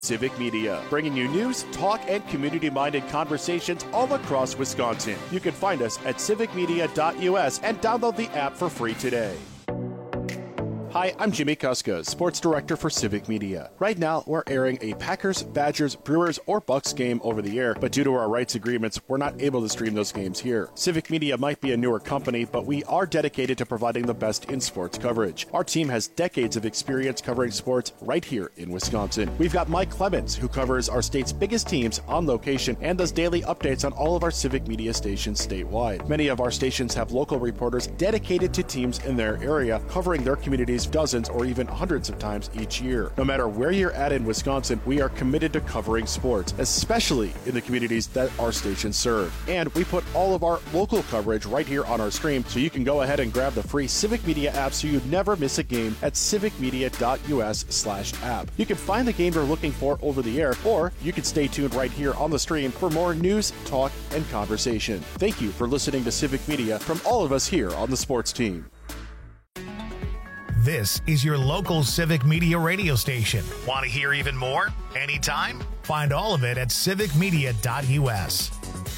Civic Media, bringing you news, talk, and community-minded conversations all across Wisconsin. You can find us at civicmedia.us and download the app for free today. Hi, I'm Jimmy Kuska, Sports Director for Civic Media. Right now, we're airing a Packers, Badgers, Brewers, or Bucks game over the air, but due to our rights agreements, we're not able to stream those games here. Civic Media might be a newer company, but we are dedicated to providing the best in sports coverage. Our team has decades of experience covering sports right here in Wisconsin. We've got Mike Clemens, who covers our state's biggest teams on location and does daily updates on all of our Civic Media stations statewide. Many of our stations have local reporters dedicated to teams in their area, covering their communities dozens or even hundreds of times each year. No matter where you're at in Wisconsin, we are committed to covering sports, especially in the communities that our stations serve. And we put all of our local coverage right here on our stream, so you can go ahead and grab the free Civic Media app so you never miss a game at civicmedia.us/app. You can find the game you're looking for over the air, or you can stay tuned right here on the stream for more news, talk, and conversation. Thank you for listening to Civic Media from all of us here on the sports team. This is your local Civic Media radio station. Want to hear even more? Anytime? Find all of it at civicmedia.us.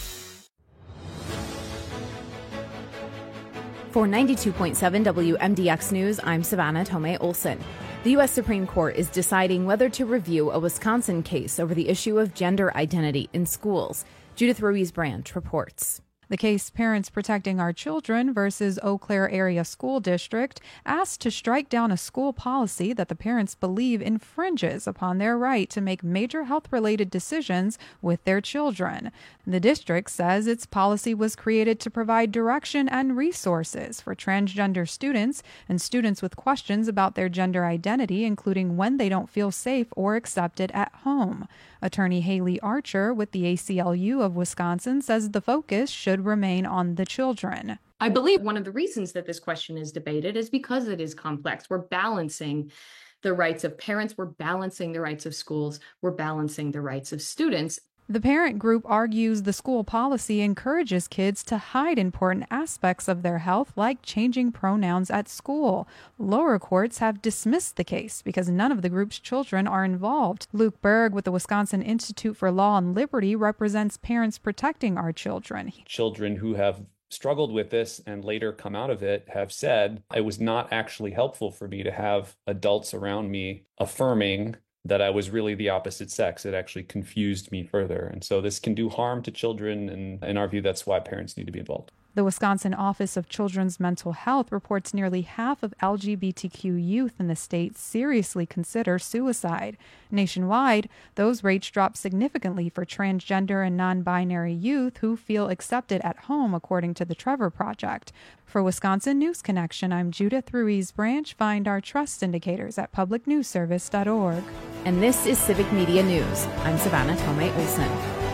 For 92.7 WMDX News, I'm Savannah Tomei Olson. The U.S. Supreme Court is deciding whether to review a Wisconsin case over the issue of gender identity in schools. Judith Ruiz-Branch reports. The case Parents Protecting Our Children versus Eau Claire Area School District asked to strike down a school policy that the parents believe infringes upon their right to make major health-related decisions with their children. The district says its policy was created to provide direction and resources for transgender students and students with questions about their gender identity, including when they don't feel safe or accepted at home. Attorney Haley Archer with the ACLU of Wisconsin says the focus should remain on the children. I believe one of the reasons that this question is debated is because it is complex. We're balancing the rights of parents, we're balancing the rights of schools, we're balancing the rights of students. The parent group argues the school policy encourages kids to hide important aspects of their health, like changing pronouns at school. Lower courts have dismissed the case because none of the group's children are involved. Luke Berg with the Wisconsin Institute for Law and Liberty represents Parents Protecting Our Children. Children who have struggled with this and later come out of it have said it was not actually helpful for me to have adults around me affirming that I was really the opposite sex. It actually confused me further. And so this can do harm to children. And in our view, that's why parents need to be involved. The Wisconsin Office of Children's Mental Health reports nearly half of LGBTQ youth in the state seriously consider suicide. Nationwide, those rates drop significantly for transgender and non-binary youth who feel accepted at home, according to the Trevor Project. For Wisconsin News Connection, I'm Judith Ruiz-Branch. Find our trust indicators at publicnewsservice.org. And this is Civic Media News. I'm Savannah Tomei Olson.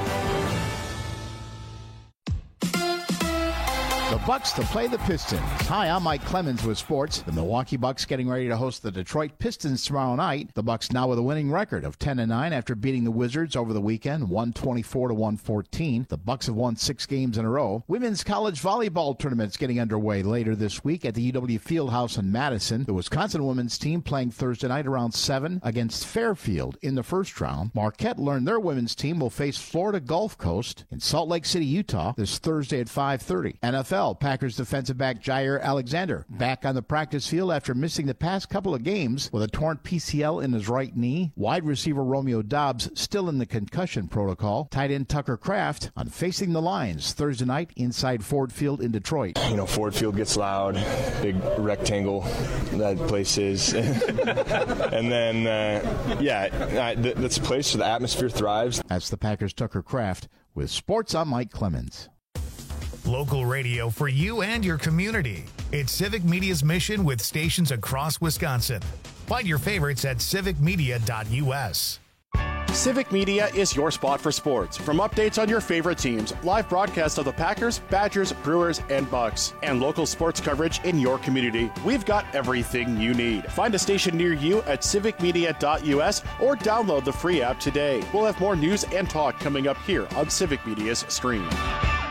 The Bucks to play the Pistons. Hi, I'm Mike Clemens with sports. The Milwaukee Bucks getting ready to host the Detroit Pistons tomorrow night. The Bucks now with a winning record of 10-9 after beating the Wizards over the weekend, 124-114. The Bucks have won 6 games in a row. Women's college volleyball tournaments getting underway later this week at the UW Fieldhouse in Madison. The Wisconsin women's team playing Thursday night around 7 against Fairfield in the first round. Marquette learned their women's team will face Florida Gulf Coast in Salt Lake City, Utah this Thursday at 5:30. NFL, Packers defensive back Jair Alexander back on the practice field after missing the past couple of games with a torn PCL in his right knee. Wide receiver Romeo Doubs still in the concussion protocol. Tight end Tucker Kraft on Facing the Lions Thursday night inside Ford Field in Detroit. You know, Ford Field gets loud, big rectangle that place is. And then, that's a place where the atmosphere thrives. That's the Packers' Tucker Kraft with sports. I'm Mike Clemens. Local radio for you and your community. It's Civic Media's mission with stations across Wisconsin. Find your favorites at civicmedia.us. Civic Media is your spot for sports. From updates on your favorite teams, live broadcasts of the Packers, Badgers, Brewers, and Bucks, and local sports coverage in your community, we've got everything you need. Find a station near you at civicmedia.us or download the free app today. We'll have more news and talk coming up here on Civic Media's stream.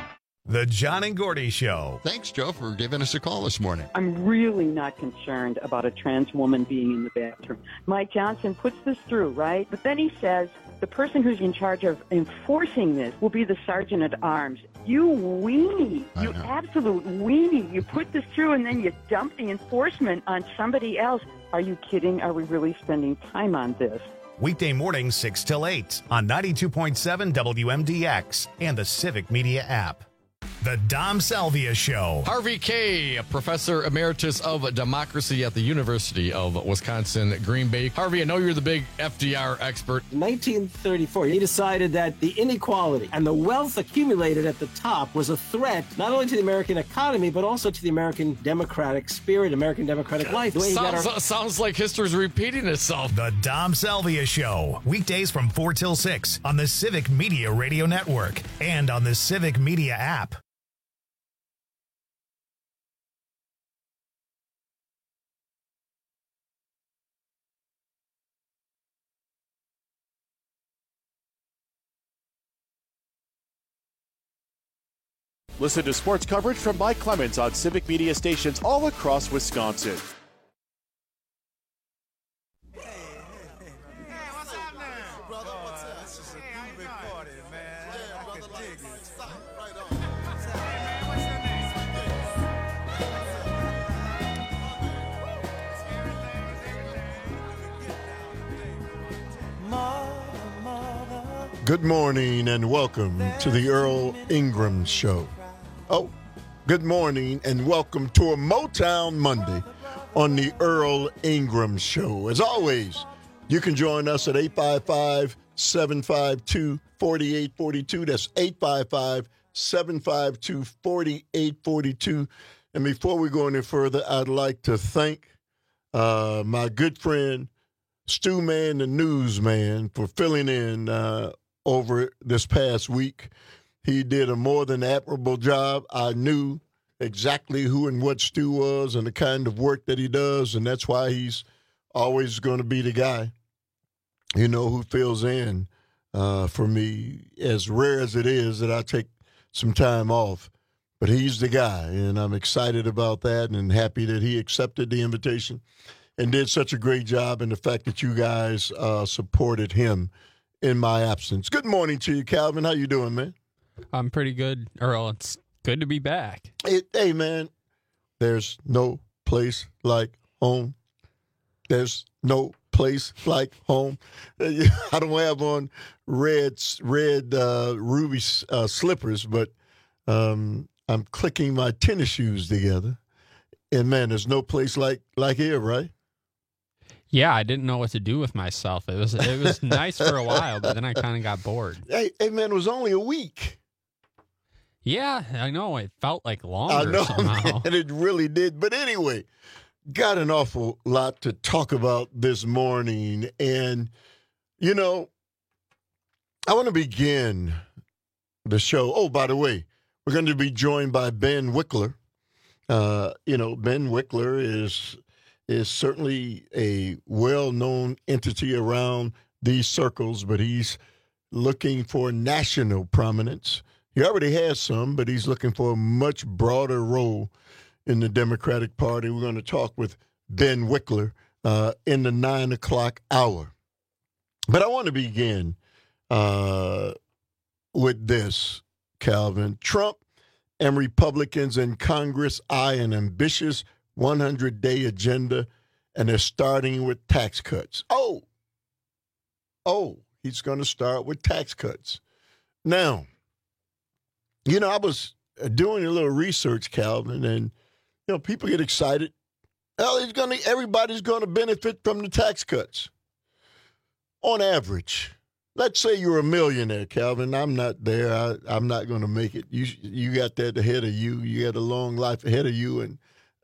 The John and Gordy Show. Thanks, Joe, for giving us a call this morning. I'm really not concerned about a trans woman being in the bathroom. Mike Johnson puts this through, right? But then he says the person who's in charge of enforcing this will be the sergeant at arms. You weenie. You absolute weenie. You put this through and then you dump the enforcement on somebody else. Are you kidding? Are we really spending time on this? Weekday mornings 6 till 8 on 92.7 WMDX and the Civic Media app. The Dom Salvia Show. Harvey Kaye, a professor emeritus of democracy at the University of Wisconsin, Green Bay. Harvey, I know you're the big FDR expert. In 1934, he decided that the inequality and the wealth accumulated at the top was a threat not only to the American economy, but also to the American democratic spirit, American democratic life. Sounds like history's repeating itself. The Dom Salvia Show. Weekdays from 4 till 6 on the Civic Media Radio Network and on the Civic Media app. Listen to sports coverage from Mike Clemens on Civic Media stations all across Wisconsin. Good morning and welcome to the Earl Ingram Show. Oh, good morning and welcome to a Motown Monday on the Earl Ingram Show. As always, you can join us at 855-752-4842. That's 855-752-4842. And before we go any further, I'd like to thank my good friend, Stu Man, the newsman, for filling in over this past week. He did a more than admirable job. I knew exactly who and what Stu was and the kind of work that he does, and that's why he's always going to be the guy, who fills in for me, as rare as it is that I take some time off. But he's the guy, and I'm excited about that and happy that he accepted the invitation and did such a great job, and the fact that you guys supported him in my absence. Good morning to you, Calvin. How you doing, man? I'm pretty good, Earl. It's good to be back. Hey, man, there's no place like home. There's no place like home. I don't have on red ruby slippers, but I'm clicking my tennis shoes together. And, man, there's no place like here, right? Yeah, I didn't know what to do with myself. It was nice for a while, but then I kind of got bored. Hey, man, it was only a week. Yeah, I know. It felt like longer somehow. And it really did. But anyway, got an awful lot to talk about this morning. And, I want to begin the show. Oh, by the way, we're going to be joined by Ben Wickler. Ben Wickler is certainly a well-known entity around these circles, but he's looking for national prominence. He already has some, but he's looking for a much broader role in the Democratic Party. We're going to talk with Ben Wickler in the 9 o'clock hour. But I want to begin with this, Calvin. Trump and Republicans in Congress eye an ambitious 100-day agenda, and they're starting with tax cuts. Oh, he's going to start with tax cuts. Now, I was doing a little research, Calvin, and, people get excited. Well, everybody's going to benefit from the tax cuts. On average, let's say you're a millionaire, Calvin. I'm not there. I'm not going to make it. You got that ahead of you. You got a long life ahead of you, and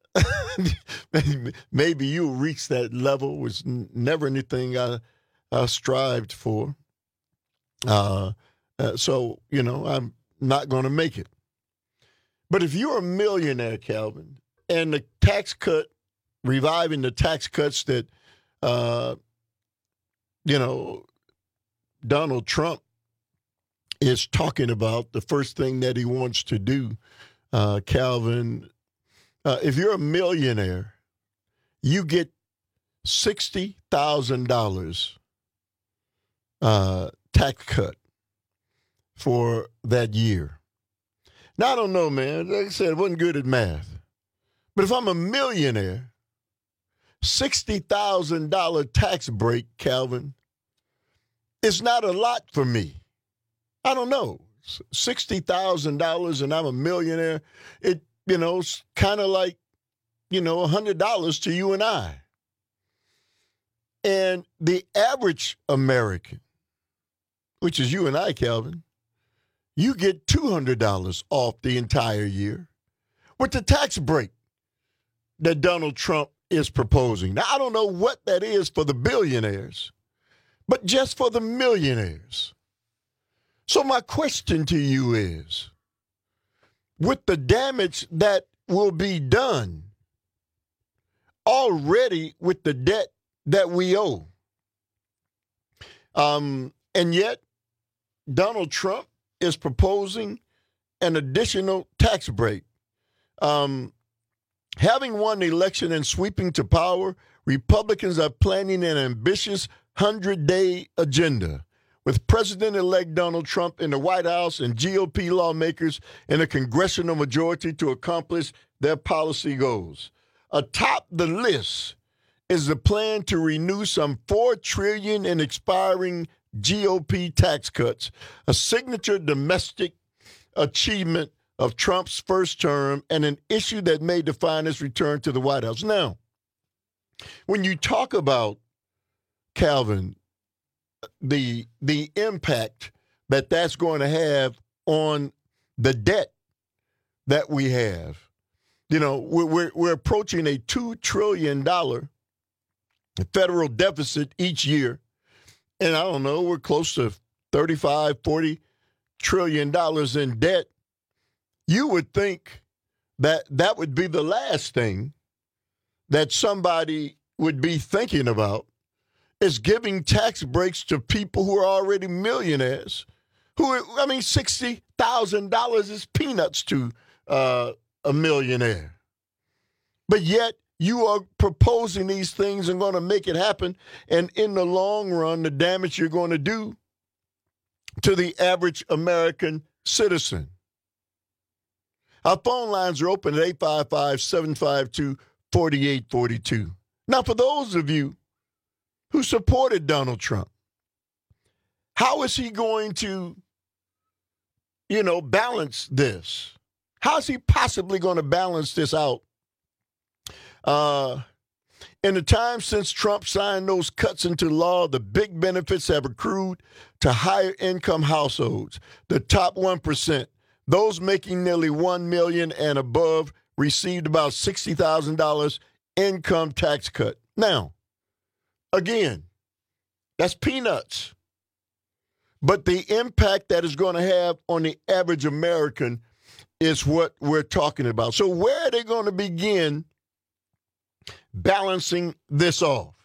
maybe you'll reach that level. Was never anything I strived for. So, I'm not going to make it. But if you're a millionaire, Calvin, and the tax cut, reviving the tax cuts that, Donald Trump is talking about the first thing that he wants to do, Calvin. If you're a millionaire, you get $60,000 tax cut for that year. Now, I don't know, man. Like I said, I wasn't good at math. But if I'm a millionaire, $60,000 tax break, Calvin, is not a lot for me. I don't know. $60,000 and I'm a millionaire. It's kind of like, $100 to you and I. And the average American, which is you and I, Calvin, you get $200 off the entire year with the tax break that Donald Trump is proposing. Now, I don't know what that is for the billionaires, but just for the millionaires. So my question to you is, with the damage that will be done already with the debt that we owe, and yet Donald Trump is proposing an additional tax break. Having won the election and sweeping to power, Republicans are planning an ambitious 100-day agenda, with President-elect Donald Trump in the White House and GOP lawmakers in a congressional majority to accomplish their policy goals. Atop the list is the plan to renew some $4 trillion in expiring GOP tax cuts, a signature domestic achievement of Trump's first term and an issue that may define his return to the White House. Now, when you talk about, Calvin, the impact that that's going to have on the debt that we have, we're approaching a $2 trillion federal deficit each year. And I don't know, we're close to $35-40 trillion in debt. You would think that that would be the last thing that somebody would be thinking about, is giving tax breaks to people who are already millionaires. $60,000 is peanuts to a millionaire. But yet you are proposing these things and going to make it happen. And in the long run, the damage you're going to do to the average American citizen. Our phone lines are open at 855-752-4842. Now, for those of you who supported Donald Trump, how is he going to, balance this? How is he possibly going to balance this out? In the time since Trump signed those cuts into law, the big benefits have accrued to higher income households, the top 1%. Those making nearly $1 million and above received about $60,000 income tax cut. Now, again, that's peanuts. But the impact that is going to have on the average American is what we're talking about. So where are they going to begin balancing this off?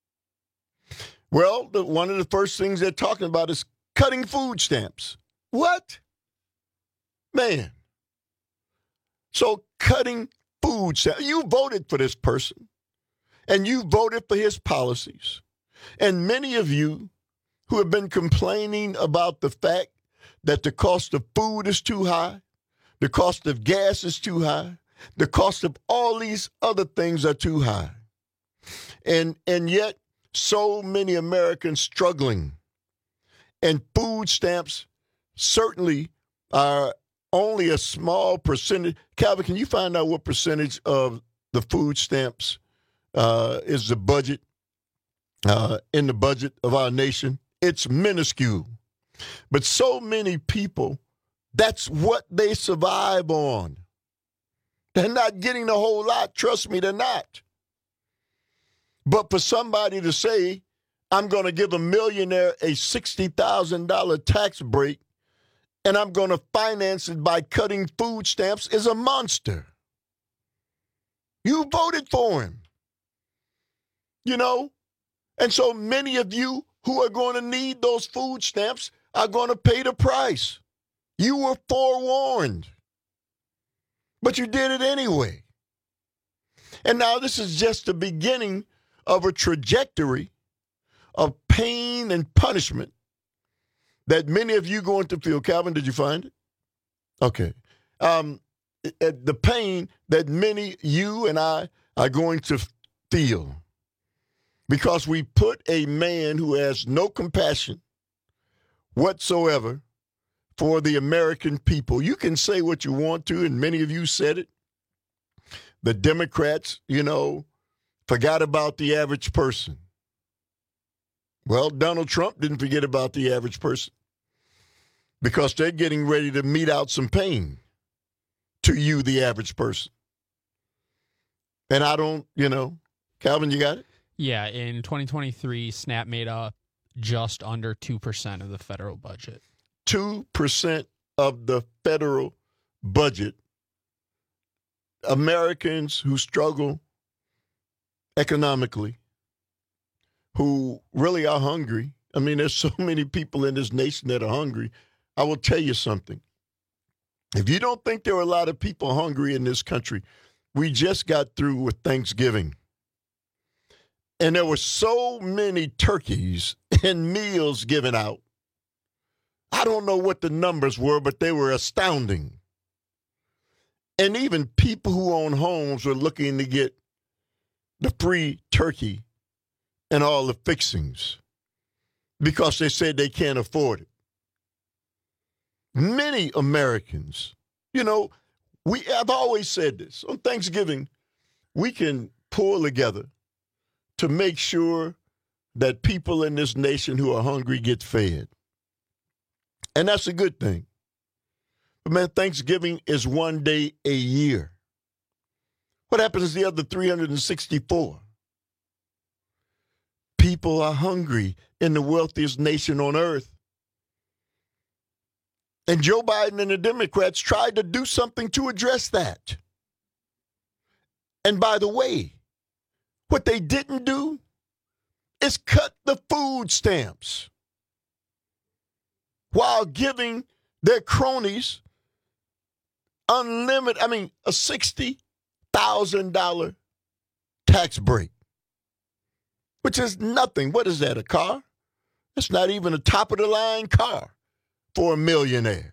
Well, one of the first things they're talking about is cutting food stamps. What? Man. So cutting food stamps. You voted for this person, and you voted for his policies. And many of you who have been complaining about the fact that the cost of food is too high, the cost of gas is too high, the cost of all these other things are too high. And yet, so many Americans struggling. And food stamps certainly are only a small percentage. Calvin, can you find out what percentage of the food stamps is the budget, in the budget of our nation? It's minuscule. But so many people, that's what they survive on. They're not getting a whole lot. Trust me, they're not. But for somebody to say, I'm going to give a millionaire a $60,000 tax break and I'm going to finance it by cutting food stamps is a monster. You voted for him. And so many of you who are going to need those food stamps are going to pay the price. You were forewarned, but you did it anyway. And now this is just the beginning of a trajectory of pain and punishment that many of you going to feel. Calvin, did you find it? Okay. The pain that many, you and I, are going to feel because we put a man who has no compassion whatsoever for the American people. You can say what you want to, and many of you said it. The Democrats, forgot about the average person. Well, Donald Trump didn't forget about the average person because they're getting ready to mete out some pain to you, the average person. And I don't, Calvin, you got it? Yeah, in 2023, SNAP made up just under 2% of the federal budget. 2% of the federal budget. Americans who struggle economically, who really are hungry. I mean, there's so many people in this nation that are hungry. I will tell you something. If you don't think there are a lot of people hungry in this country, we just got through with Thanksgiving. And there were so many turkeys and meals given out. I don't know what the numbers were, but they were astounding. And even people who own homes were looking to get the free turkey and all the fixings because they said they can't afford it. Many Americans, I've always said this. On Thanksgiving, we can pull together to make sure that people in this nation who are hungry get fed. And that's a good thing. But, man, Thanksgiving is one day a year. What happens the other 364? People are hungry in the wealthiest nation on earth. And Joe Biden and the Democrats tried to do something to address that. And by the way, what they didn't do is cut the food stamps while giving their cronies a $60,000 tax break, which is nothing. What is that, a car? That's not even a top-of-the-line car for a millionaire.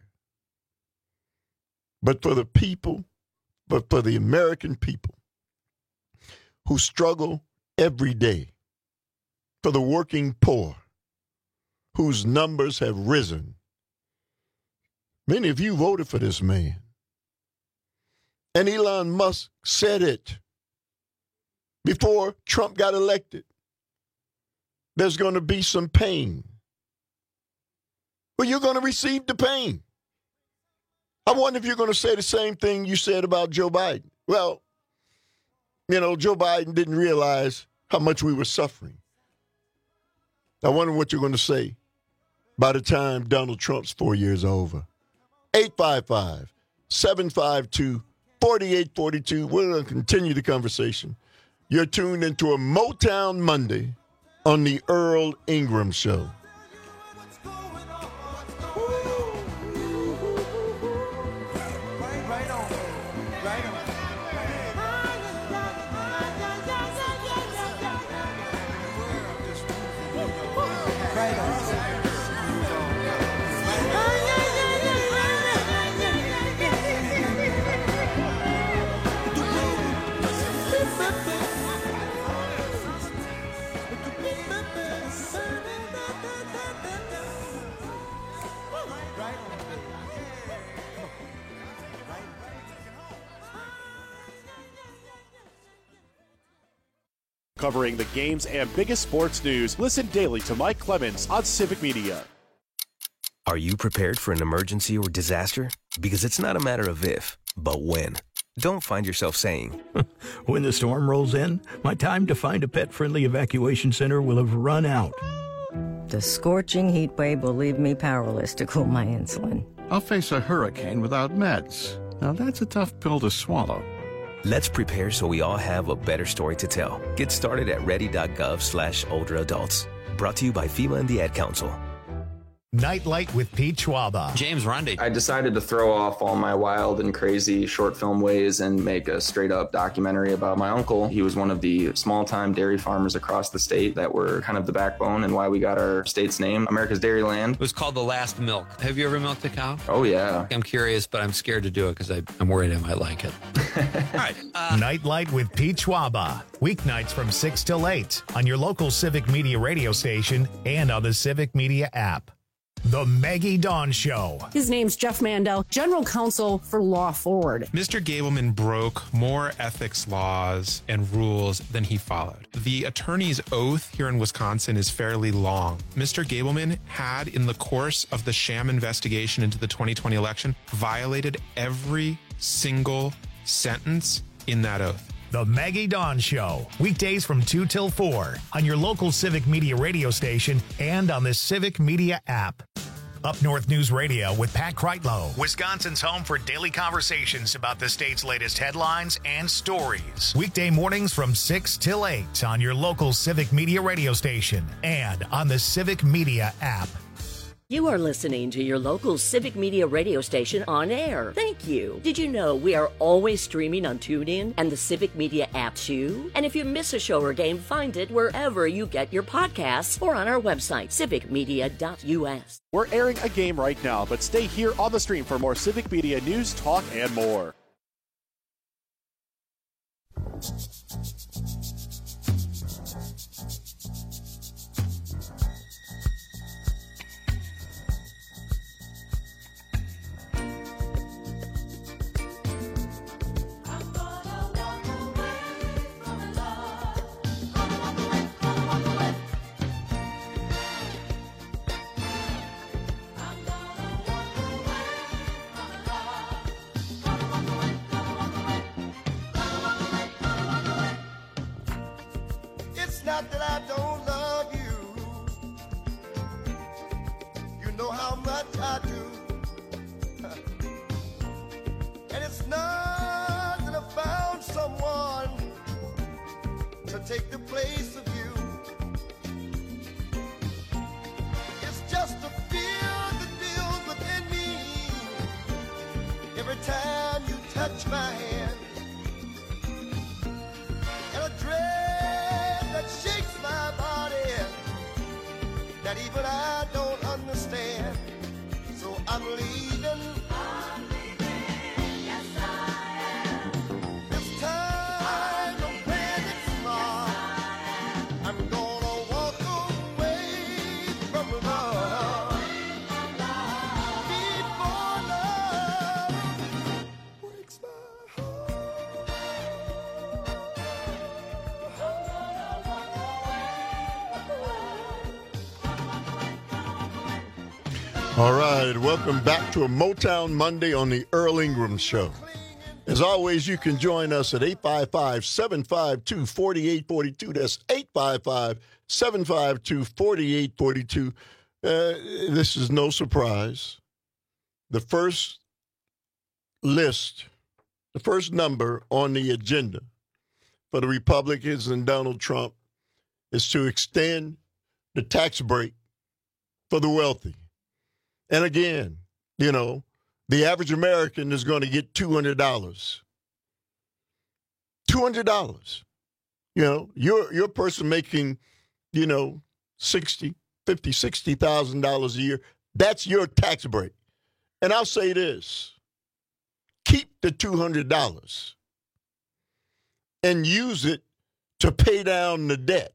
But for the people, but for the American people who struggle every day, for the working poor, whose numbers have risen. Many of you voted for this man. And Elon Musk said it before Trump got elected. There's going to be some pain. Well, you're going to receive the pain. I wonder if you're going to say the same thing you said about Joe Biden. Well, Joe Biden didn't realize how much we were suffering. I wonder what you're going to say by the time Donald Trump's 4 years over. 855-752-4842. We're going to continue the conversation. You're tuned into a Motown Monday on the Earl Ingram Show. Covering the games and biggest sports news, listen daily to Mike Clemens on Civic Media. Are you prepared for an emergency or disaster? Because it's not a matter of if, but when. Don't find yourself saying, when the storm rolls in, my time to find a pet-friendly evacuation center will have run out. The scorching heat wave will leave me powerless to cool my insulin. I'll face a hurricane without meds. Now that's a tough pill to swallow. Let's prepare so we all have a better story to tell. Get started at ready.gov/older adults. Brought to you by FEMA and the Ad Council. Nightlight with Pete Schwaba. James Rundy. I decided to throw off all my wild and crazy short film ways and make a straight-up documentary about my uncle. He was one of the small-time dairy farmers across the state that were kind of the backbone and why we got our state's name, America's Dairyland. It was called The Last Milk. Have you ever milked a cow? Oh, yeah. I'm curious, but I'm scared to do it because I'm worried I might like it. All right. Nightlight with Pete Schwaba. Weeknights from 6 till 8 on your local Civic Media radio station and on the Civic Media app. The Maggie Dawn Show. His name's Jeff Mandel, General Counsel for Law Forward. Mr. Gableman broke more ethics laws and rules than he followed. The attorney's oath here in Wisconsin is fairly long. Mr. Gableman had, in the course of the sham investigation into the 2020 election, violated every single sentence in that oath. The Maggie Dawn Show. Weekdays from 2 till 4 on your local Civic Media radio station and on the Civic Media app. Up North News Radio with Pat Kreitlow, Wisconsin's home for daily conversations about the state's latest headlines and stories. Weekday mornings from 6 till 8 on your local Civic Media radio station and on the Civic Media app. You are listening to your local Civic Media radio station on air. Thank you. Did you know we are always streaming on TuneIn and the Civic Media app too? And if you miss a show or game, find it wherever you get your podcasts or on our website, civicmedia.us. We're airing a game right now, but stay here on the stream for more Civic Media news, talk, and more. Not that I don't love you, you know how much I do, and it's not that I found someone to take the place of you, it's just a fear that builds within me every time you touch my hand, and a dread that shakes my body, that even I don't understand. So I'm leaving. Yes, I am. This time I'm playing it smart. I'm gonna walk away from love. Before love breaks my All right, welcome back to a Motown Monday on the Earl Ingram Show. As always, you can join us at 855-752-4842. That's 855-752-4842. This is no surprise. The first list, the first number on the agenda for the Republicans and Donald Trump is to extend the tax break for the wealthy. And again, you know, the average American is going to get $200. $200. You know, you're a person making, you know, $60,000 a year. That's your tax break. And I'll say this. Keep the $200 and use it to pay down the debt.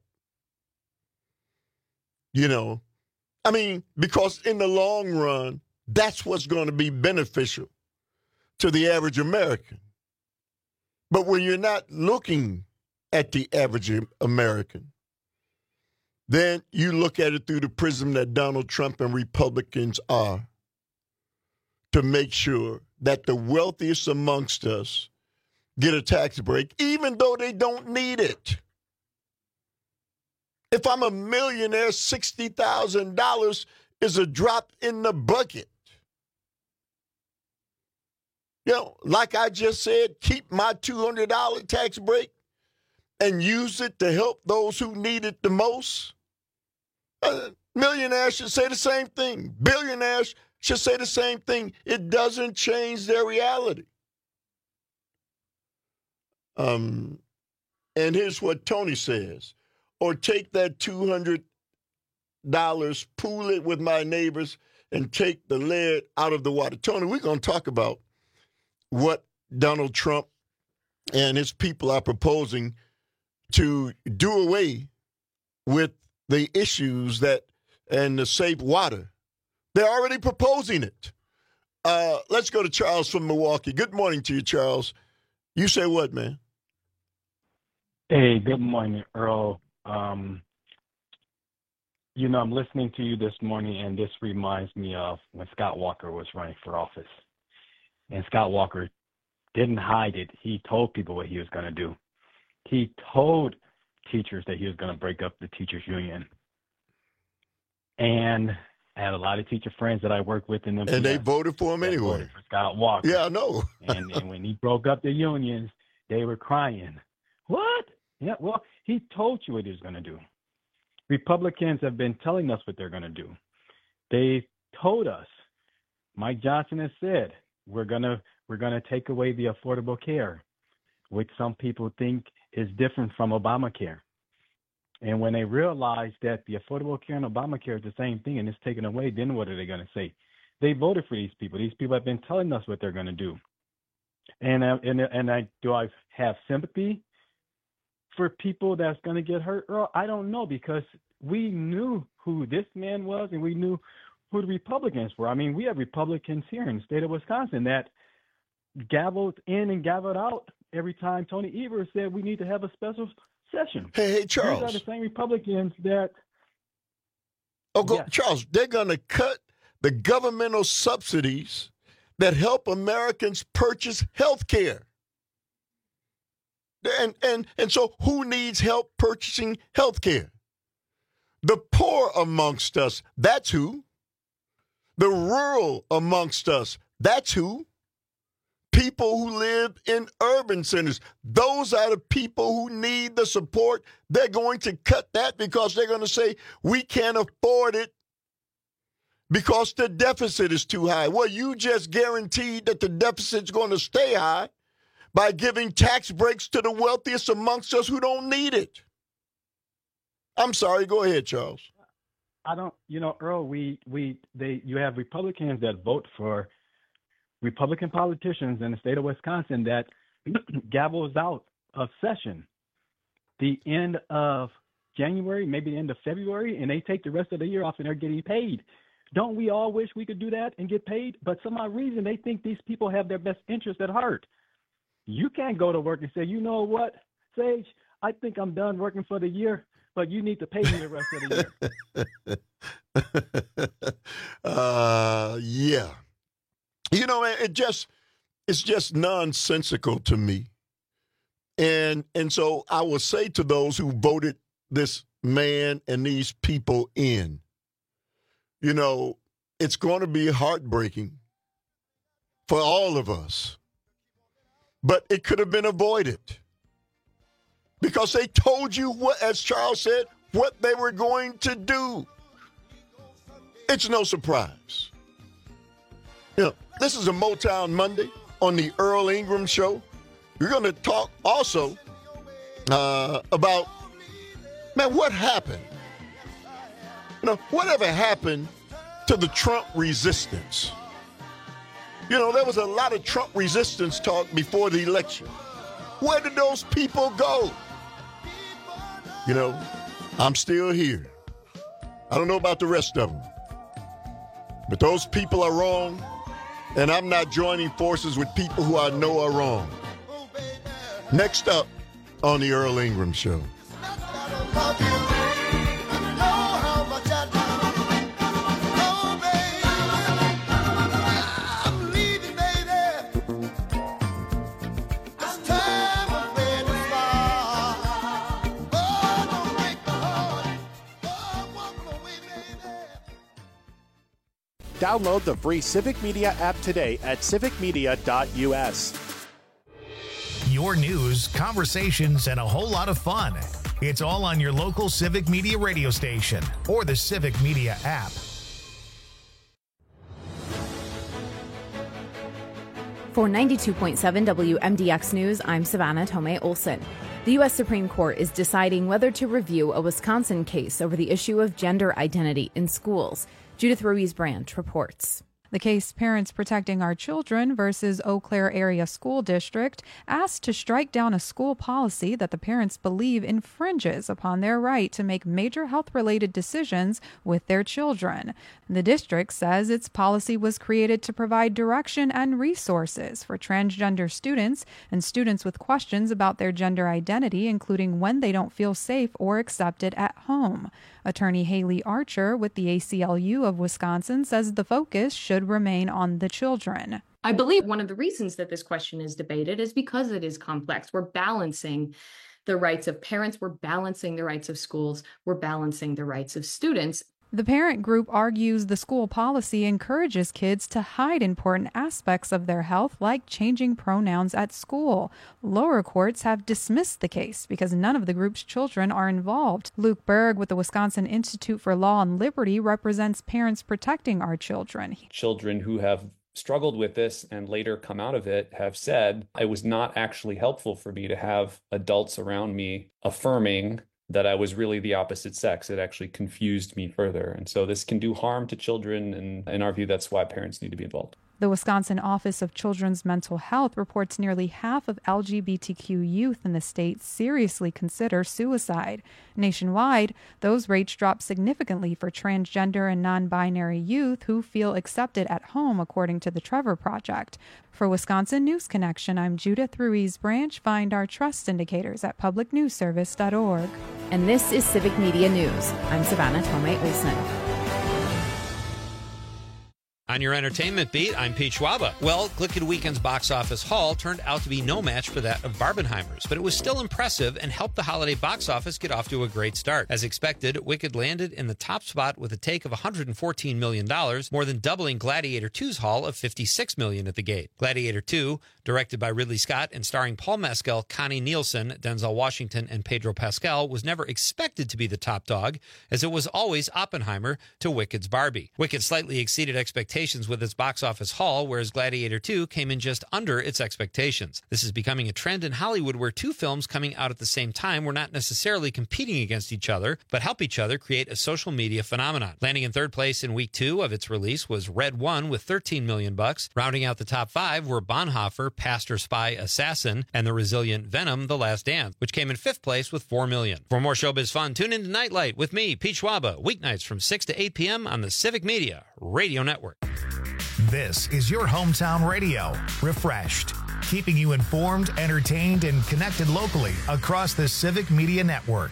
You know, I mean, because in the long run, that's what's going to be beneficial to the average American. But when you're not looking at the average American, then you look at it through the prism that Donald Trump and Republicans are, to make sure that the wealthiest amongst us get a tax break, even though they don't need it. If I'm a millionaire, $60,000 is a drop in the bucket. You know, like I just said, keep my $200 tax break and use it to help those who need it the most. Millionaires should say the same thing. Billionaires should say the same thing. It doesn't change their reality. And here's what Tony says. Or take that $200, pool it with my neighbors, and take the lead out of the water. Tony, we're going to talk about what Donald Trump and his people are proposing to do away with the issues and the safe water. They're already proposing it. Let's go to Charles from Milwaukee. Good morning to you, Charles. You say what, man? Hey, good morning, Earl. I'm listening to you this morning, and this reminds me of when Scott Walker was running for office. And Scott Walker didn't hide it. He told people what he was going to do. He told teachers that he was going to break up the teachers union. And I had a lot of teacher friends that I worked with in them. And they voted for him anyway. Voted for Scott Walker. Yeah, I know. and when he broke up the unions, they were crying. What? Yeah, well, he told you what he was going to do. Republicans have been telling us what they're going to do. They told us. Mike Johnson has said we're gonna take away the Affordable Care, which some people think is different from Obamacare. And when they realize that the Affordable Care and Obamacare is the same thing and it's taken away, then what are they going to say? They voted for these people. These people have been telling us what they're going to do. And do I have sympathy for people that's going to get hurt? Earl, I don't know, because we knew who this man was and we knew who the Republicans were. I mean, we have Republicans here in the state of Wisconsin that gavelled in and gavelled out every time Tony Evers said we need to have a special session. Hey, Charles. These are the same Republicans that... Charles, they're going to cut the governmental subsidies that help Americans purchase health care. And so who needs help purchasing health care? The poor amongst us, that's who. The rural amongst us, that's who. People who live in urban centers, those are the people who need the support. They're going to cut that because they're going to say, we can't afford it because the deficit is too high. Well, you just guaranteed that the deficit's going to stay high by giving tax breaks to the wealthiest amongst us who don't need it. I'm sorry. Go ahead, Charles. I don't, Earl, you have Republicans that vote for Republican politicians in the state of Wisconsin that gavels out of session the end of January, maybe the end of February, and they take the rest of the year off and they're getting paid. Don't we all wish we could do that and get paid? But some odd reason they think these people have their best interest at heart. You can't go to work and say, you know what, Sage, I think I'm done working for the year, but you need to pay me the rest of the year. Yeah. It's just nonsensical to me. And so I will say to those who voted this man and these people in, it's going to be heartbreaking for all of us. But it could have been avoided because they told you what, as Charles said, what they were going to do. It's no surprise. This is a Motown Monday on the Earl Ingram Show. We're going to talk also about, what happened? Whatever happened to the Trump resistance? There was a lot of Trump resistance talk before the election. Where did those people go? I'm still here. I don't know about the rest of them. But those people are wrong, and I'm not joining forces with people who I know are wrong. Next up on the Earl Ingram Show. Download the free Civic Media app today at civicmedia.us. Your news, conversations, and a whole lot of fun. It's all on your local Civic Media radio station or the Civic Media app. For 92.7 WMDX News, I'm Savannah Tomei Olson. The U.S. Supreme Court is deciding whether to review a Wisconsin case over the issue of gender identity in schools. Judith Ruiz-Branch reports. The case Parents Protecting Our Children versus Eau Claire Area School District asked to strike down a school policy that the parents believe infringes upon their right to make major health-related decisions with their children. The district says its policy was created to provide direction and resources for transgender students and students with questions about their gender identity, including when they don't feel safe or accepted at home. Attorney Haley Archer with the ACLU of Wisconsin says the focus should remain on the children. I believe one of the reasons that this question is debated is because it is complex. We're balancing the rights of parents, we're balancing the rights of schools, we're balancing the rights of students. The parent group argues the school policy encourages kids to hide important aspects of their health, like changing pronouns at school. Lower courts have dismissed the case because none of the group's children are involved. Luke Berg with the Wisconsin Institute for Law and Liberty represents Parents Protecting Our Children. Children who have struggled with this and later come out of it have said, it was not actually helpful for me to have adults around me affirming that I was really the opposite sex. It actually confused me further. And so this can do harm to children. And in our view, that's why parents need to be involved. The Wisconsin Office of Children's Mental Health reports nearly half of LGBTQ youth in the state seriously consider suicide. Nationwide, those rates drop significantly for transgender and non-binary youth who feel accepted at home, according to the Trevor Project. For Wisconsin News Connection, I'm Judith Ruiz-Branch. Find our trust indicators at publicnewsservice.org. And this is Civic Media News. I'm Savannah Tomei Olson. On your entertainment beat, I'm Pete Schwaba. Well, Glicked Weekend's box office haul turned out to be no match for that of Barbenheimer's, but it was still impressive and helped the holiday box office get off to a great start. As expected, Wicked landed in the top spot with a take of $114 million, more than doubling Gladiator 2's haul of $56 million at the gate. Gladiator 2, directed by Ridley Scott and starring Paul Mescal, Connie Nielsen, Denzel Washington, and Pedro Pascal, was never expected to be the top dog, as it was always Oppenheimer to Wicked's Barbie. Wicked slightly exceeded expectations with its box office haul, whereas Gladiator 2 came in just under its expectations. This is becoming a trend in Hollywood where two films coming out at the same time were not necessarily competing against each other, but help each other create a social media phenomenon. Landing in third place in week 2 of its release was Red One with $13 million. Rounding out the top 5 were Bonhoeffer, Pastor, Spy, Assassin, and the resilient Venom, The Last Dance, which came in 5th place with $4 million. For more showbiz fun, tune in to Nightlight with me, Pete Schwaba, weeknights from 6 to 8 p.m. on the Civic Media Radio Network. This is your hometown radio, refreshed, keeping you informed, entertained, and connected locally across the Civic Media Network.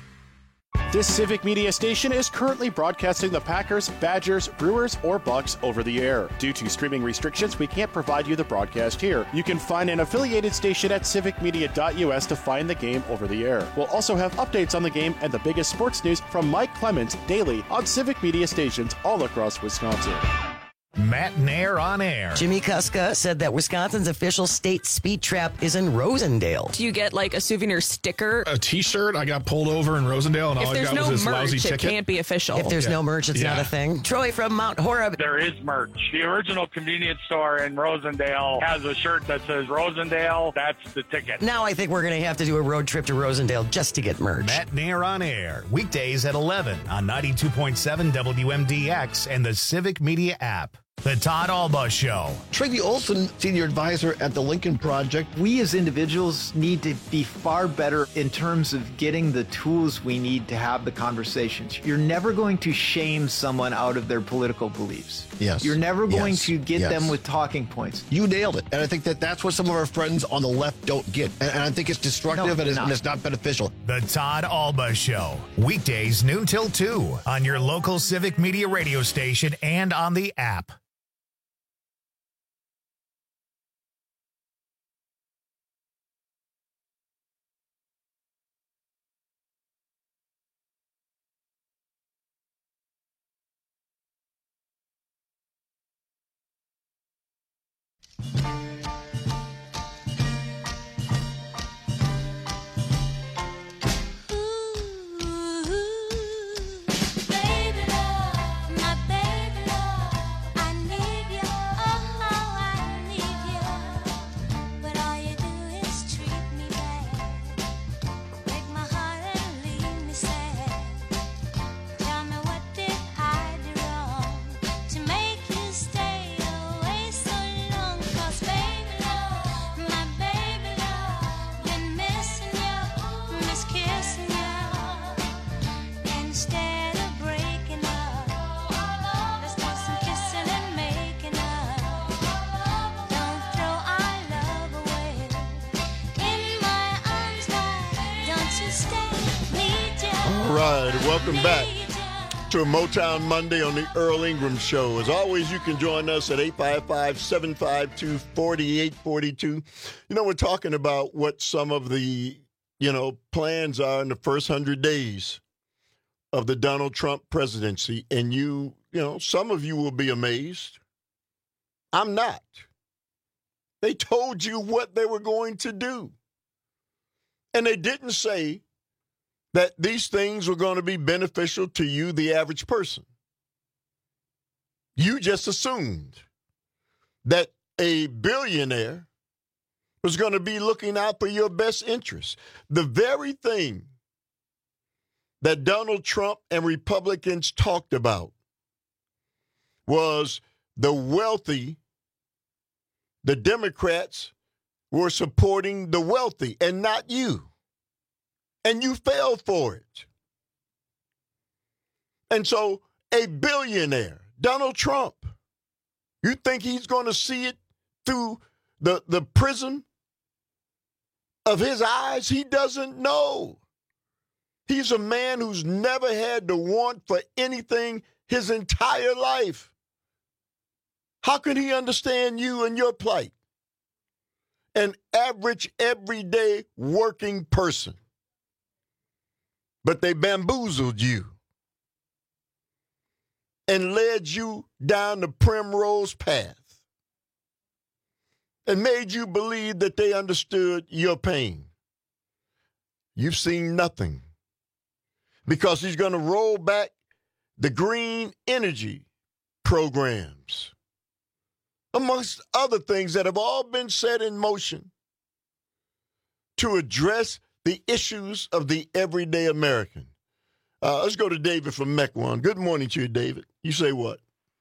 This Civic Media station is currently broadcasting the Packers, Badgers, Brewers, or Bucks over the air. Due to streaming restrictions, we can't provide you the broadcast here. You can find an affiliated station at civicmedia.us to find the game over the air. We'll also have updates on the game and the biggest sports news from Mike Clemens daily on Civic Media stations all across Wisconsin. Matt Nair on air. Jimmy Kuska said that Wisconsin's official state speed trap is in Rosendale. Do you get like a souvenir sticker? A T-shirt. I got pulled over in Rosendale, and all I got was this lousy ticket. If there's no merch, it can't be official. If there's no merch, it's not a thing. Troy from Mount Horeb. There is merch. The original convenience store in Rosendale has a shirt that says Rosendale. That's the ticket. Now I think we're going to have to do a road trip to Rosendale just to get merch. Matt Nair on air. Weekdays at 11 on 92.7 WMDX and the Civic Media app. The Todd Alba Show. Tracy Olson, Senior Advisor at the Lincoln Project. We as individuals need to be far better in terms of getting the tools we need to have the conversations. You're never going to shame someone out of their political beliefs. Yes. You're never going to get them with talking points. You nailed it. And I think that's what some of our friends on the left don't get. And I think it's destructive and it's not beneficial. The Todd Alba Show. Weekdays noon till 2 on your local Civic Media radio station and on the app. Right. Welcome back to a Motown Monday on the Earl Ingram Show. As always, you can join us at 855-752-4842. We're talking about what some of the, plans are in the first 100 days of the Donald Trump presidency. And some of you will be amazed. I'm not. They told you what they were going to do. And they didn't say that these things were going to be beneficial to you, the average person. You just assumed that a billionaire was going to be looking out for your best interests. The very thing that Donald Trump and Republicans talked about was the wealthy. The Democrats were supporting the wealthy and not you. And you fell for it. And so a billionaire, Donald Trump, you think he's going to see it through the prism of his eyes? He doesn't know. He's a man who's never had to want for anything his entire life. How can he understand you and your plight? An average, everyday working person. But they bamboozled you and led you down the primrose path and made you believe that they understood your pain. You've seen nothing, because he's going to roll back the green energy programs, amongst other things that have all been set in motion to address the issues of the everyday American. Let's go to David from Mequon. Good morning to you, David. You say what?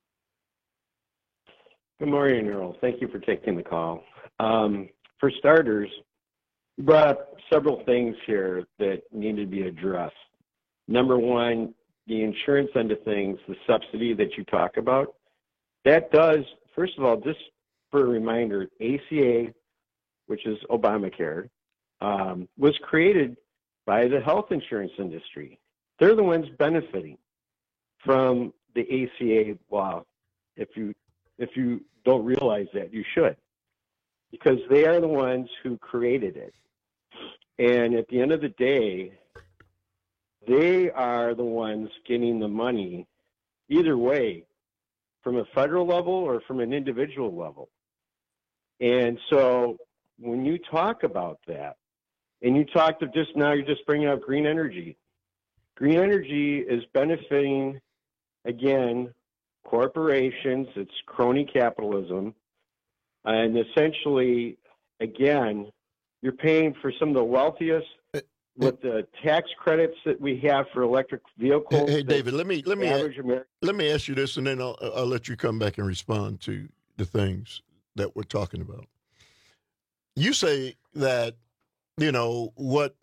Good morning, Earl. Thank you for taking the call. For starters, you brought up several things here that need to be addressed. Number one, the insurance end of things, the subsidy that you talk about, that does, first of all, just for a reminder, ACA, which is Obamacare, was created by the health insurance industry. They're the ones benefiting from the ACA law. If you don't realize that, you should, because they are the ones who created it. And at the end of the day, they are the ones getting the money either way, from a federal level or from an individual level. And so when you talk about that, and you talked of just now, you're just bringing up green energy. Green energy is benefiting, again, corporations. It's crony capitalism. And essentially, again, you're paying for some of the wealthiest with the tax credits that we have for electric vehicles. Hey David, let me ask you this, and then I'll let you come back and respond to the things that we're talking about. You say that, you know, what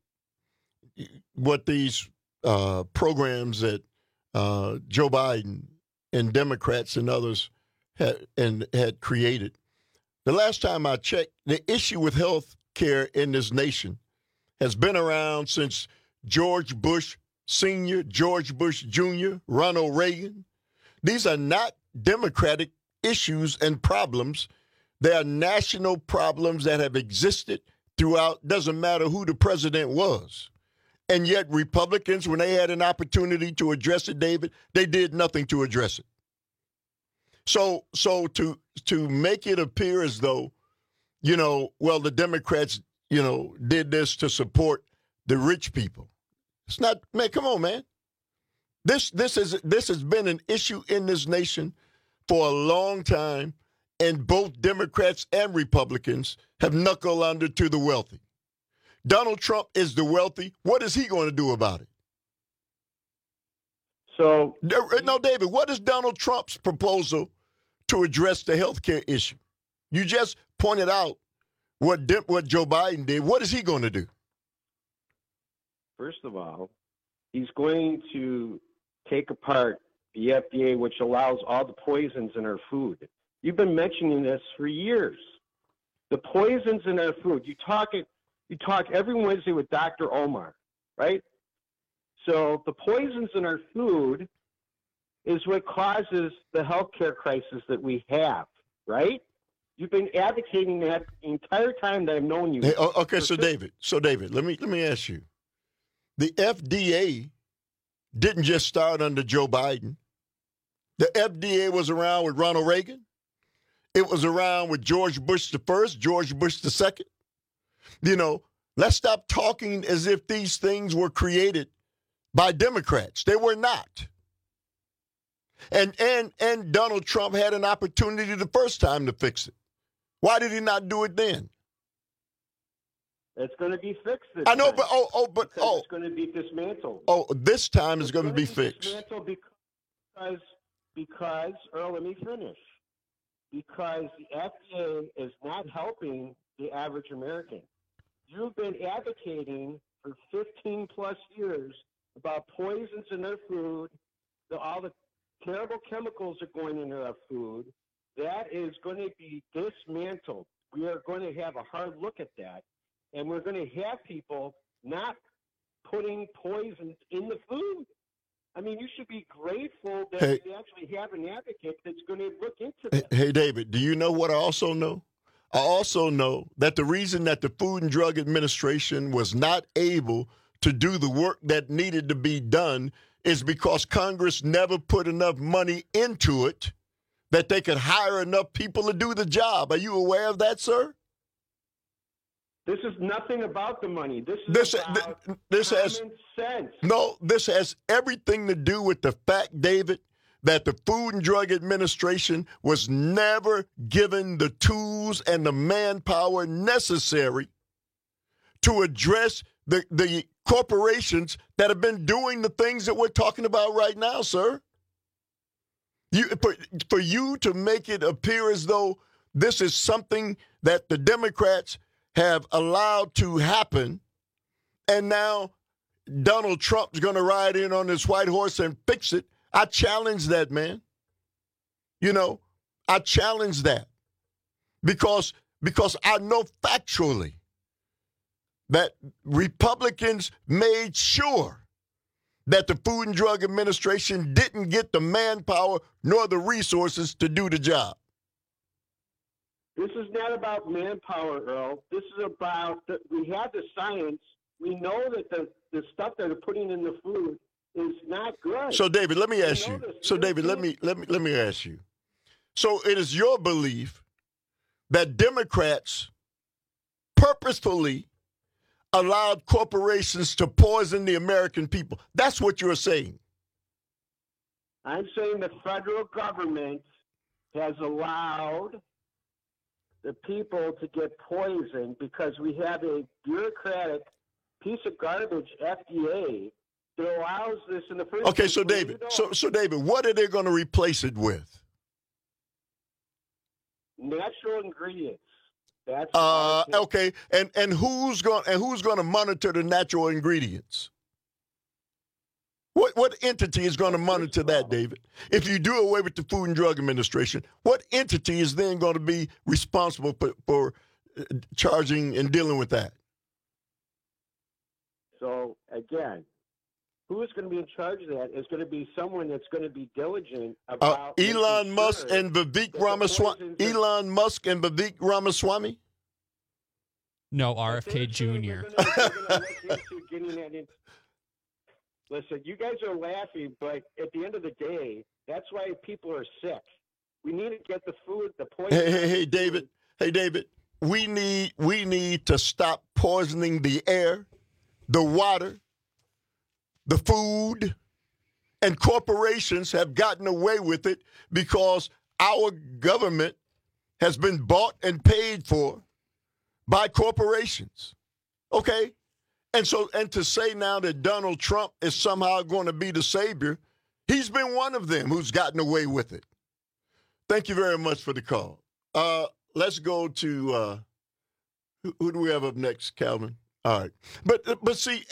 these programs that Joe Biden and Democrats and others had created. The last time I checked, the issue with health care in this nation has been around since George Bush Sr., George Bush Jr., Ronald Reagan. These are not Democratic issues and problems. They are national problems that have existed throughout, doesn't matter who the president was. And yet Republicans, when they had an opportunity to address it, David, they did nothing to address it. So to make it appear as though, you know, well, the Democrats, you know, did this to support the rich people. It's not, man, come on, man. This has been an issue in this nation for a long time, and both Democrats and Republicans have knuckled under to the wealthy. Donald Trump is the wealthy. What is he going to do about it? So, no, David, what is Donald Trump's proposal to address the health care issue? You just pointed out what Joe Biden did. What is he going to do? First of all, he's going to take apart the FDA, which allows all the poisons in our food. You've been mentioning this for years. The poisons in our food. You talk every Wednesday with Dr. Omar, right? So the poisons in our food is what causes the healthcare crisis that we have, right? You've been advocating that the entire time that I've known you. Hey, okay, so David, let me ask you. The FDA didn't just start under Joe Biden. The FDA was around with Ronald Reagan. It was around with George Bush the first, George Bush the second. You know, let's stop talking as if these things were created by Democrats. They were not. And Donald Trump had an opportunity the first time to fix it. Why did he not do it then? It's going to be fixed this I know, time. But it's going to be dismantled. Oh, this time it's going to be fixed. Dismantled because, Earl, let me finish. Because the FDA is not helping the average American. You've been advocating for 15 plus years about poisons in their food, all the terrible chemicals are going into our food. That is going to be dismantled. We are going to have a hard look at that. And we're going to have people not putting poisons in the food. I mean, you should be grateful that we actually have an advocate that's going to look into this. Hey, David, do you know what I also know? I also know that the reason that the Food and Drug Administration was not able to do the work that needed to be done is because Congress never put enough money into it that they could hire enough people to do the job. Are you aware of that, sir? This is nothing about the money. This about common sense. No, this has everything to do with the fact, David, that the Food and Drug Administration was never given the tools and the manpower necessary to address the corporations that have been doing the things that we're talking about right now, sir. For you to make it appear as though this is something that the Democrats have allowed to happen, and now Donald Trump's going to ride in on this white horse and fix it, I challenge that, man. You know, I challenge that because I know factually that Republicans made sure that the Food and Drug Administration didn't get the manpower nor the resources to do the job. This is not about manpower, Earl. This is about we have the science. We know that the stuff that they're putting in the food is not good. So, David, let me ask you. So, David, let me ask you. So, it is your belief that Democrats purposefully allowed corporations to poison the American people. That's what you're saying. I'm saying the federal government has allowed the people to get poisoned because we have a bureaucratic piece of garbage, FDA, that allows this in the first place. Okay, so David, so David, what are they going to replace it with? Natural ingredients. That's okay, and who's going to monitor the natural ingredients? What entity is going to monitor that, David? If you do away with the Food and Drug Administration, what entity is then going to be responsible for charging and dealing with that? So, again, who is going to be in charge of that is going to be someone that's going to be diligent about Elon Musk and Vivek Ramaswamy. Elon Musk and Vivek Ramaswamy? No, RFK Jr. Listen, you guys are laughing, but at the end of the day, that's why people are sick. We need to get the food, the poison. Hey, David. Hey, David. We need to stop poisoning the air, the water, the food, and corporations have gotten away with it because our government has been bought and paid for by corporations. Okay? And to say now that Donald Trump is somehow going to be the savior, he's been one of them who's gotten away with it. Thank you very much for the call. Let's go to who do we have up next, Calvin? All right. But see,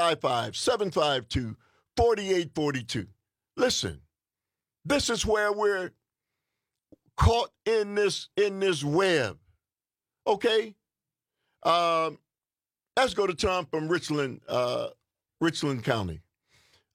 855-752-4842. Listen, this is where we're caught in this web. Okay? Let's go to Tom from Richland County.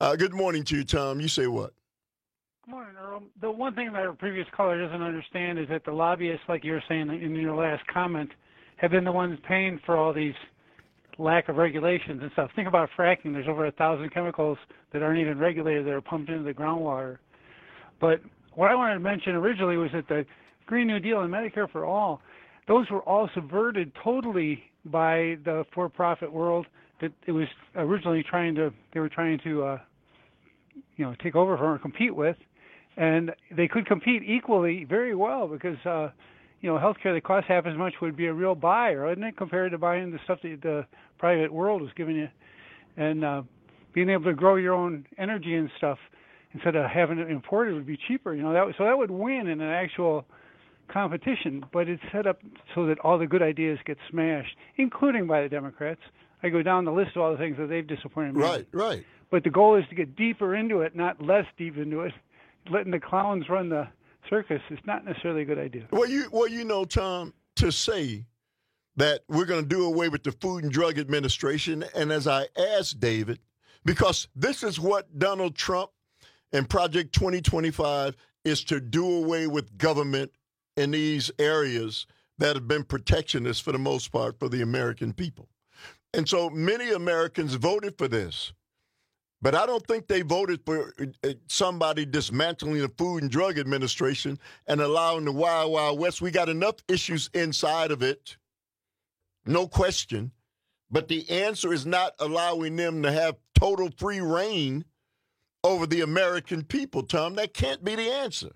Good morning to you, Tom. You say what? Good morning, Earl. The one thing that our previous caller doesn't understand is that the lobbyists, like you were saying in your last comment, have been the ones paying for all these lack of regulations and stuff. Think about fracking. There's over 1,000 chemicals that aren't even regulated that are pumped into the groundwater. But what I wanted to mention originally was that the Green New Deal and Medicare for All, those were all subverted totally by the for-profit world. That it was originally they were trying to take over from or compete with, and they could compete equally very well because healthcare that costs half as much would be a real buyer, wouldn't it, compared to buying the stuff that the private world was giving you, and being able to grow your own energy and stuff instead of having it imported would be cheaper. That would win in an actual competition, but it's set up so that all the good ideas get smashed, including by the Democrats. I go down the list of all the things that they've disappointed me. Right. But the goal is to get deeper into it, not less deep into it. Letting the clowns run the circus is not necessarily a good idea. Well, Tom, to say that we're going to do away with the Food and Drug Administration, and as I asked David, because this is what Donald Trump and Project 2025 is to do away with government in these areas that have been protectionist for the most part for the American people. And so many Americans voted for this. But I don't think they voted for somebody dismantling the Food and Drug Administration and allowing the Wild Wild West. We got enough issues inside of it, no question. But the answer is not allowing them to have total free reign over the American people, Tom. That can't be the answer.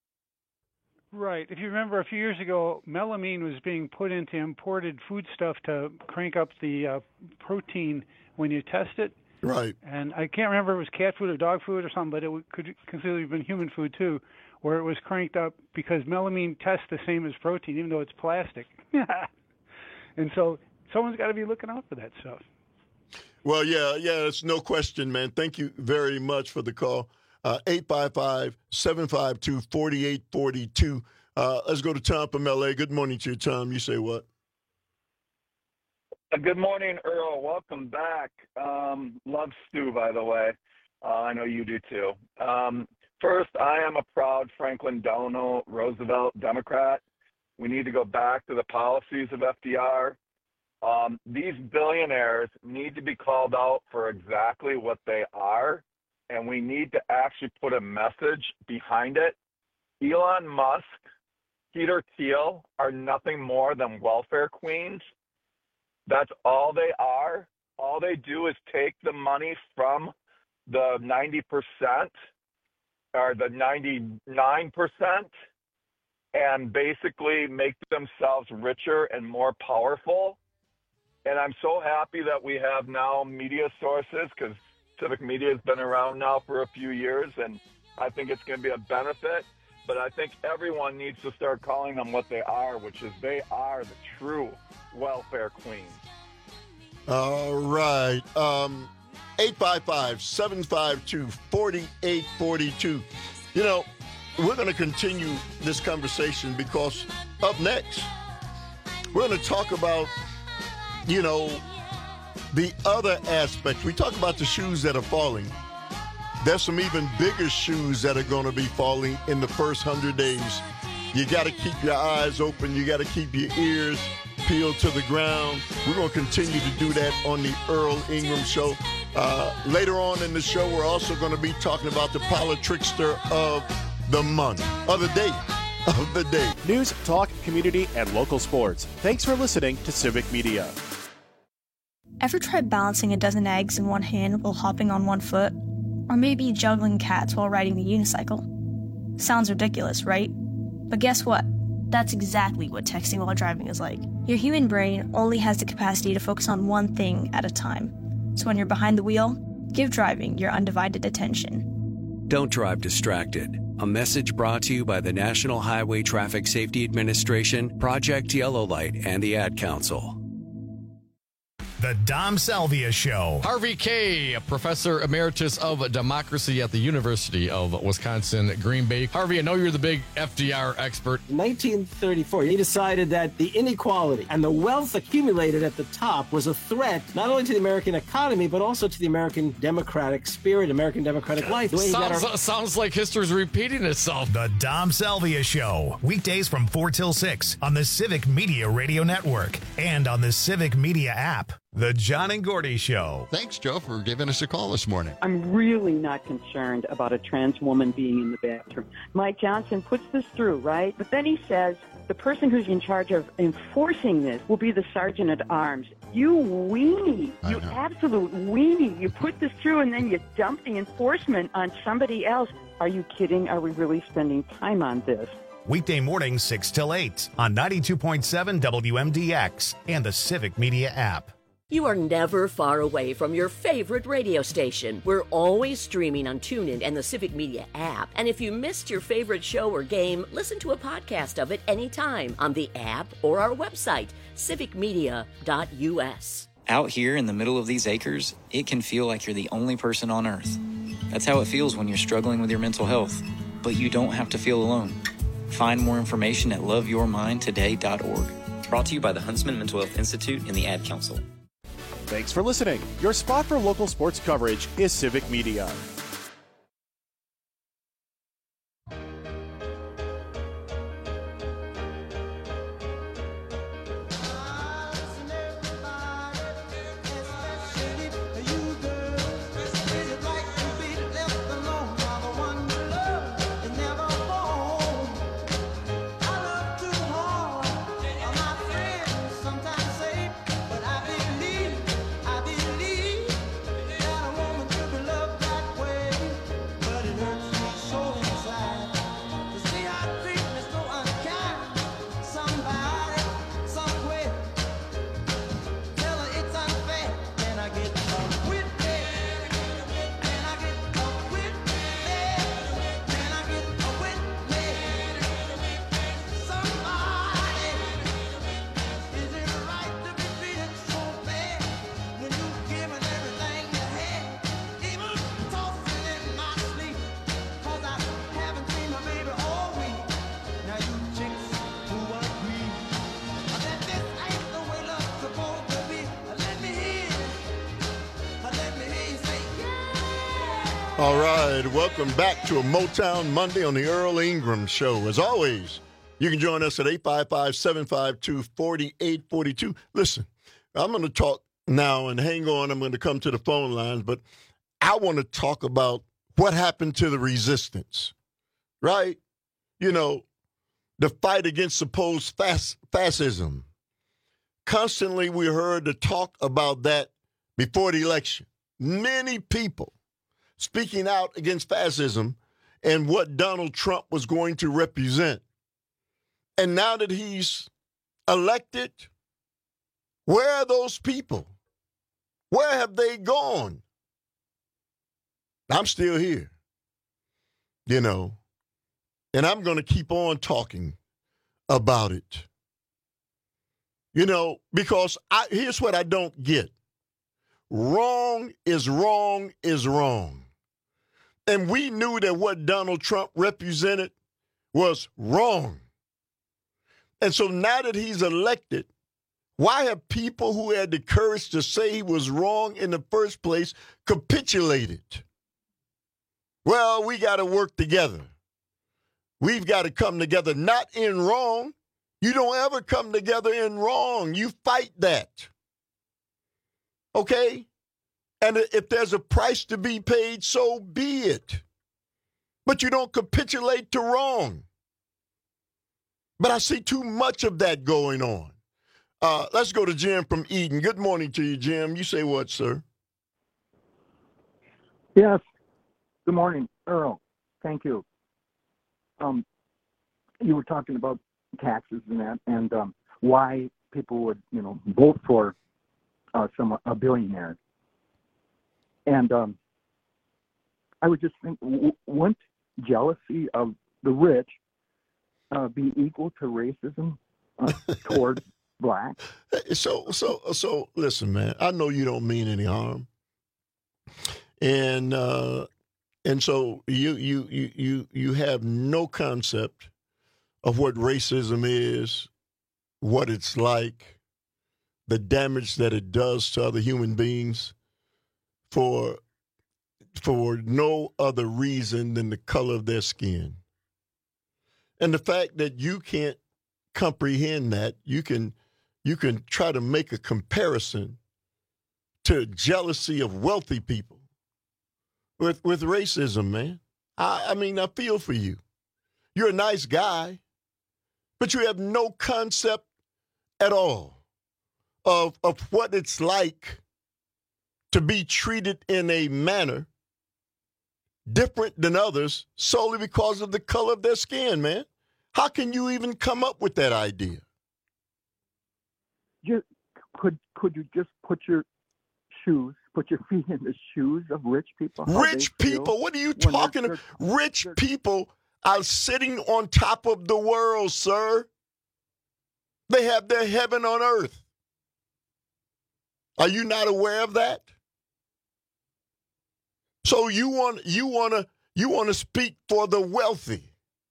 Right. If you remember a few years ago, melamine was being put into imported foodstuff to crank up the protein when you test it. Right. And I can't remember if it was cat food or dog food or something, but it could considerably have been human food too, where it was cranked up because melamine tests the same as protein, even though it's plastic. And so someone's got to be looking out for that stuff. Well, yeah, it's no question, man. Thank you very much for the call. 855-752-4842. Let's go to Tom from L.A. Good morning to you, Tom. You say what? Good morning, Earl. Welcome back. Love Stu, by the way. I know you do too. First, I am a proud Franklin Delano Roosevelt Democrat. We need to go back to the policies of FDR. These billionaires need to be called out for exactly what they are, and we need to actually put a message behind it. Elon Musk, Peter Thiel are nothing more than welfare queens. That's all they are. All they do is take the money from the 90% or the 99% and basically make themselves richer and more powerful. And I'm so happy that we have now media sources because civic media has been around now for a few years, and I think it's going to be a benefit. But I think everyone needs to start calling them what they are, which is they are the true welfare queens. All right. 855-752-4842. We're going to continue this conversation because up next, we're going to talk about, the other aspect. We talk about the shoes that are falling. There's some even bigger shoes that are going to be falling in the first 100 days. You got to keep your eyes open. You got to keep your ears peeled to the ground. We're going to continue to do that on the Earl Ingram Show. Later on in the show, we're also going to be talking about the Politrickster of the month, of the day. News, talk, community, and local sports. Thanks for listening to Civic Media. Ever tried balancing a dozen eggs in one hand while hopping on one foot? Or maybe juggling cats while riding the unicycle? Sounds ridiculous, right? But guess what? That's exactly what texting while driving is like. Your human brain only has the capacity to focus on one thing at a time. So when you're behind the wheel, give driving your undivided attention. Don't drive distracted. A message brought to you by the National Highway Traffic Safety Administration, Project Yellow Light, and the Ad Council. The Dom Salvia Show. Harvey Kaye, Professor Emeritus of Democracy at the University of Wisconsin, Green Bay. Harvey, I know you're the big FDR expert. In 1934, he decided that the inequality and the wealth accumulated at the top was a threat not only to the American economy, but also to the American democratic spirit, American democratic life. Sounds like history's repeating itself. The Dom Salvia Show. Weekdays from 4 till 6 on the Civic Media Radio Network and on the Civic Media app. The John and Gordy Show. Thanks, Joe, for giving us a call this morning. I'm really not concerned about a trans woman being in the bathroom. Mike Johnson puts this through, right? But then he says the person who's in charge of enforcing this will be the sergeant at arms. You weenie. You absolute weenie. You put this through and then you dump the enforcement on somebody else. Are you kidding? Are we really spending time on this? Weekday mornings 6 till 8 on 92.7 WMDX and the Civic Media app. You are never far away from your favorite radio station. We're always streaming on TuneIn and the Civic Media app. And if you missed your favorite show or game, listen to a podcast of it anytime on the app or our website, civicmedia.us. Out here in the middle of these acres, it can feel like you're the only person on Earth. That's how it feels when you're struggling with your mental health. But you don't have to feel alone. Find more information at loveyourmindtoday.org. Brought to you by the Huntsman Mental Health Institute and the Ad Council. Thanks for listening. Your spot for local sports coverage is Civic Media. All right, welcome back to a Motown Monday on the Earl Ingram Show. As always, you can join us at 855-752-4842. Listen, I'm going to talk now and hang on. I'm going to come to the phone lines, but I want to talk about what happened to the resistance, right? You know, the fight against supposed fascism. Constantly we heard the talk about that before the election. Many people speaking out against fascism and what Donald Trump was going to represent. And now that he's elected, where are those people? Where have they gone? I'm still here, you know, and I'm going to keep on talking about it. You know, because here's what I don't get. Wrong is wrong is wrong. And we knew that what Donald Trump represented was wrong. And so now that he's elected, why have people who had the courage to say he was wrong in the first place capitulated? Well, we got to work together. We've got to come together, not in wrong. You don't ever come together in wrong. You fight that. Okay? And if there's a price to be paid, so be it. But you don't capitulate to wrong. But I see too much of that going on. Let's go to Jim from Eden. Good morning to you, Jim. You say what, sir? Yes. Good morning, Earl. Thank you. You were talking about taxes and that, and why people would, vote for a billionaire. And I would just think, wouldn't jealousy of the rich be equal to racism toward black. So listen, man, I know you don't mean any harm. And so you have no concept of what racism is, what it's like, the damage that it does to other human beings for no other reason than the color of their skin. And the fact that you can't comprehend that, you can try to make a comparison to jealousy of wealthy people with racism, man. I mean, I feel for you. You're a nice guy, but you have no concept at all of what it's like to be treated in a manner different than others solely because of the color of their skin, man. How can you even come up with that idea? Could you just put your feet in the shoes of rich people? Rich people? What are you talking about? Rich people are sitting on top of the world, sir. They have their heaven on earth. Are you not aware of that? So you want to speak for the wealthy.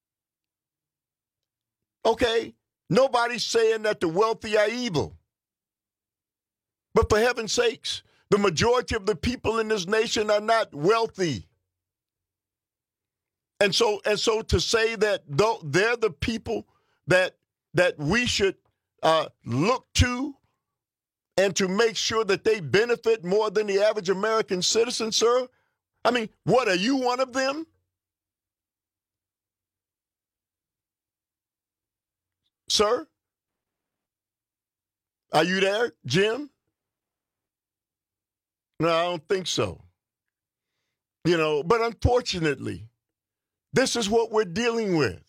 Okay, nobody's saying that the wealthy are evil. But for heaven's sakes, the majority of the people in this nation are not wealthy. And so to say that they're the people that we should look to and to make sure that they benefit more than the average American citizen, sir? I mean, what, are you one of them? Sir? Are you there, Jim? No, I don't think so. But unfortunately, this is what we're dealing with.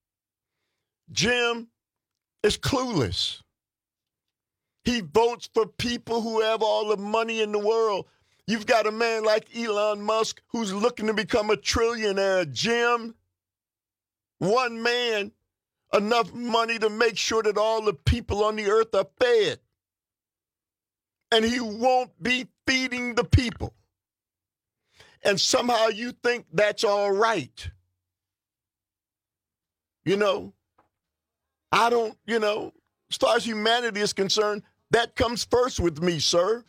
Jim is clueless. He votes for people who have all the money in the world. You've got a man like Elon Musk who's looking to become a trillionaire. Jim, one man, enough money to make sure that all the people on the earth are fed. And he won't be feeding the people. And somehow you think that's all right. I don't, as far as humanity is concerned, that comes first with me, sir.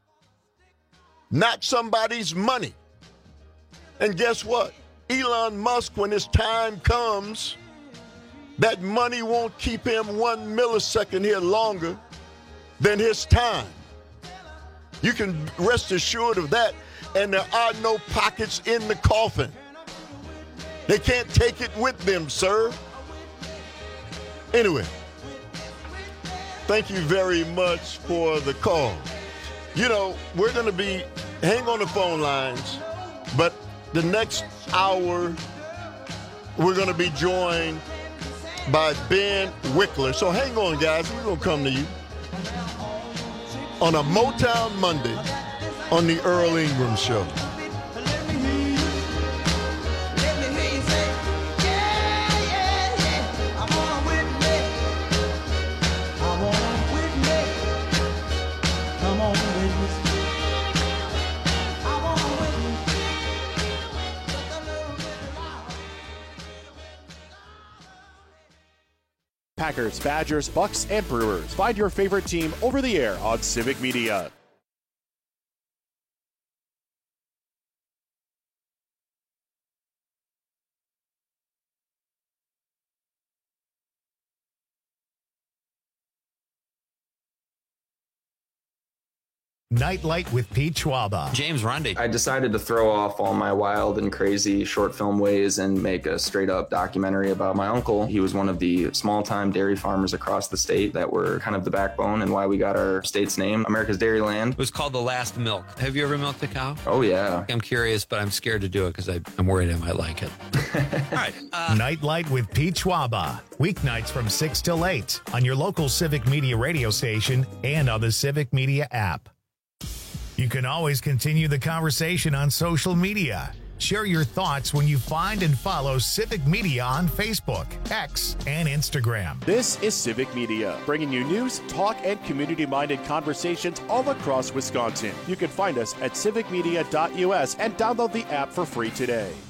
Not somebody's money. And guess what? Elon Musk, when his time comes, that money won't keep him 1 millisecond here longer than his time. You can rest assured of that. And there are no pockets in the coffin. They can't take it with them, sir. Anyway, thank you very much for the call. We're going to hang on the phone lines, but the next hour, we're going to be joined by Ben Wickler. So hang on, guys. We're going to come to you on a Motown Monday on the Earl Ingram Show. Packers, Badgers, Bucks, and Brewers. Find your favorite team over the air on Civic Media. Nightlight with Pete Schwaba. James Rundy. I decided to throw off all my wild and crazy short film ways and make a straight up documentary about my uncle. He was one of the small time dairy farmers across the state that were kind of the backbone and why we got our state's name, America's Dairyland. It was called The Last Milk. Have you ever milked a cow? Oh, yeah. I'm curious, but I'm scared to do it because I'm worried I might like it. All right. Nightlight with Pete Schwaba. Weeknights from 6 till 8 on your local Civic Media radio station and on the Civic Media app. You can always continue the conversation on social media. Share your thoughts when you find and follow Civic Media on Facebook, X, and Instagram. This is Civic Media, bringing you news, talk, and community-minded conversations all across Wisconsin. You can find us at civicmedia.us and download the app for free today.